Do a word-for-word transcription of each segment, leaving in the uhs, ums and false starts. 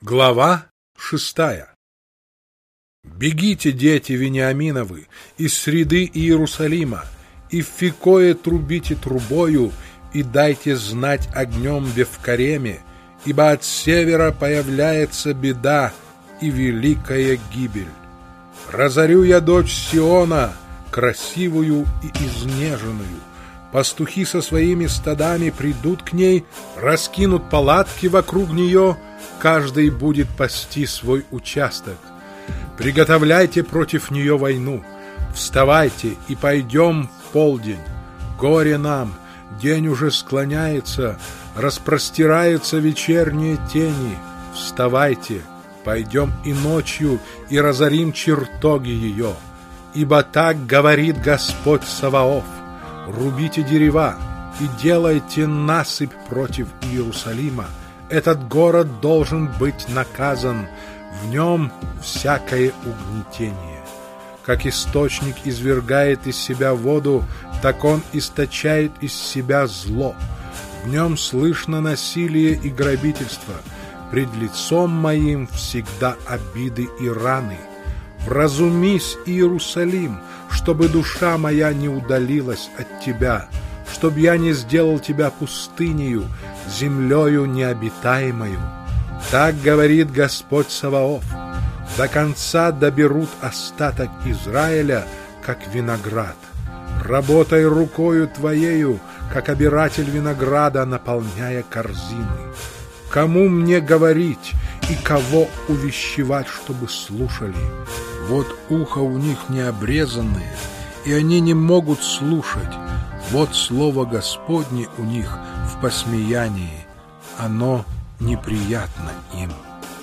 Глава шестая. Бегите, дети Вениаминовы, из среды Иерусалима, и в Фикое трубите трубою, и дайте знать огнем в Вифкареме, ибо от севера появляется беда и великая гибель. Разорю я дочь Сиона, красивую и изнеженную. Пастухи со своими стадами придут к ней, раскинут палатки вокруг нее, каждый будет пасти свой участок. Приготовляйте против нее войну. Вставайте и пойдем в полдень. Горе нам, день уже склоняется, распростираются вечерние тени. Вставайте, пойдем и ночью, и разорим чертоги ее. Ибо так говорит Господь Саваоф: рубите дерева и делайте насыпь против Иерусалима. Этот город должен быть наказан, в нем всякое угнетение. Как источник извергает из себя воду, так он источает из себя зло. В нем слышно насилие и грабительство. Пред лицом моим всегда обиды и раны. Вразумись, Иерусалим, чтобы душа моя не удалилась от тебя, чтоб я не сделал тебя пустынею, землею необитаемою. Так говорит Господь Саваоф: до конца доберут остаток Израиля, как виноград. Работай рукою твоею, как обиратель винограда, наполняя корзины. Кому мне говорить и кого увещевать, чтобы слушали? Вот ухо у них необрезанное, и они не могут слушать. Вот слово Господне у них в посмеянии, оно неприятно им.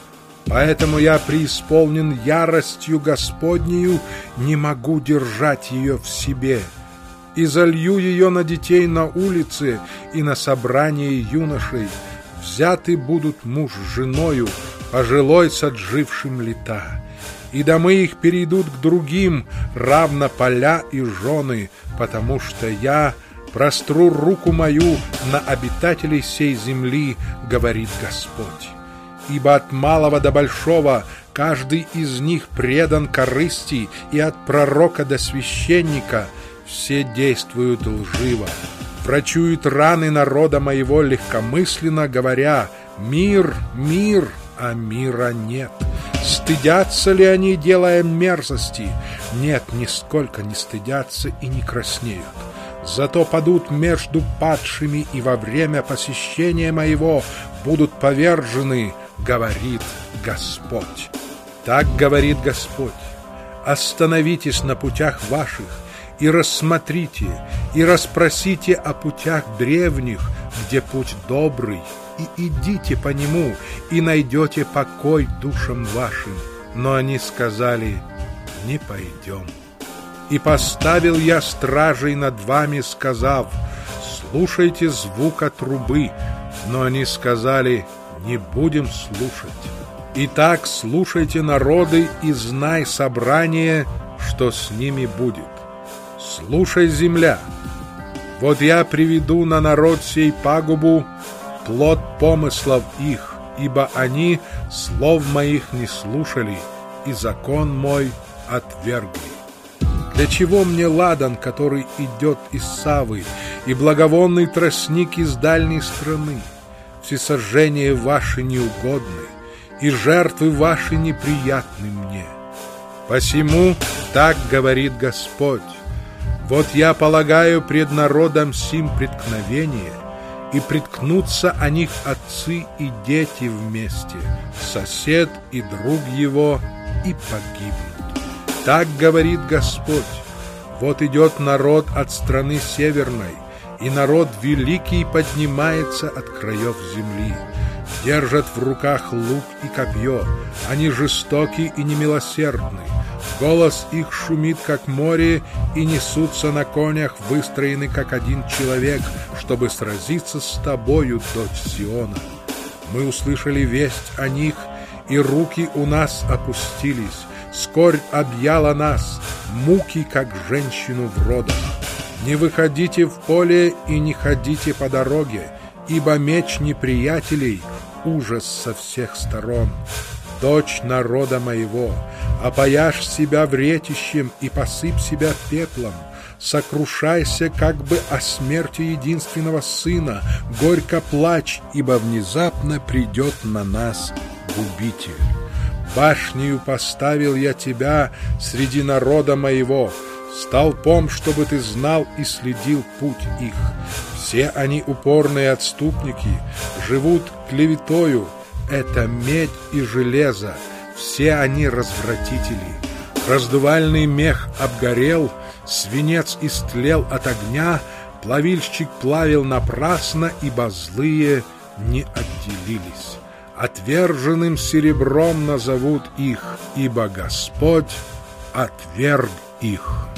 Поэтому я преисполнен яростью Господнею, не могу держать ее в себе, и залью ее на детей на улице и на собрании юношей. Взяты будут муж с женою, пожилой с отжившим лета, и домы их перейдут к другим, равно поля и жены, потому что я простру руку мою на обитателей сей земли, говорит Господь. Ибо от малого до большого каждый из них предан корысти, и от пророка до священника все действуют лживо. Врачуют раны народа моего легкомысленно, говоря: мир, мир, а мира нет. Стыдятся ли они, делая мерзости? Нет, нисколько не стыдятся и не краснеют. Зато падут между падшими, и во время посещения моего будут повержены, говорит Господь. Так говорит Господь: остановитесь на путях ваших, и рассмотрите, и расспросите о путях древних, где путь добрый, и идите по нему, и найдете покой душам вашим. Но они сказали: не пойдем. И поставил я стражей над вами, сказав: слушайте звука трубы. Но они сказали: не будем слушать. Итак, слушайте, народы, и знай, собрание, что с ними будет. Слушай, земля, вот я приведу на народ сей пагубу, плод помыслов их, ибо они слов моих не слушали, и закон мой отвергли. Для чего мне ладан, который идет из Савы, и благовонный тростник из дальней страны? Всесожжения ваши неугодны, и жертвы ваши неприятны мне. Посему так говорит Господь: вот я полагаю пред народом сим преткновение, и преткнутся о них отцы и дети вместе, сосед и друг его, и погибнут. Так говорит Господь: вот идет народ от страны северной, и народ великий поднимается от краев земли. Держат в руках лук и копье, они жестоки и немилосердны. Голос их шумит, как море, и несутся на конях, выстроены, как один человек, чтобы сразиться с тобою, дочь Сиона. Мы услышали весть о них, и руки у нас опустились. Скорбь объяла нас, муки, как женщину в родах. Не выходите в поле и не ходите по дороге, ибо меч неприятелей ужас со всех сторон. Дочь народа моего, опояшь себя вретищем и посыпь себя пеплом. Сокрушайся как бы о смерти единственного сына, горько плачь, ибо внезапно придет на нас губитель. Башнею поставил я тебя среди народа моего, столпом, чтобы ты знал и следил путь их. Все они упорные отступники, живут клеветою, это медь и железо, все они развратители. Раздувальный мех обгорел, свинец истлел от огня, плавильщик плавил напрасно, ибо злые не отделились. Отверженным серебром назовут их, ибо Господь отверг их.